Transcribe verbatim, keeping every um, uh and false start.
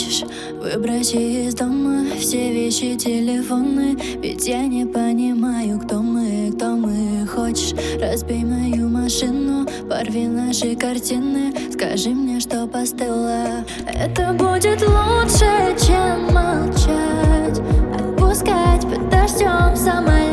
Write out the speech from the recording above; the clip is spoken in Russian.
хочешь, выброси из дома все вещи, телефоны. Ведь я не понимаю, кто мы, кто мы. Хочешь, разбей мою машину, порви наши картины. Скажи мне, что постыло. Это будет лучше, чем молчать. Отпускать под дождем самолет.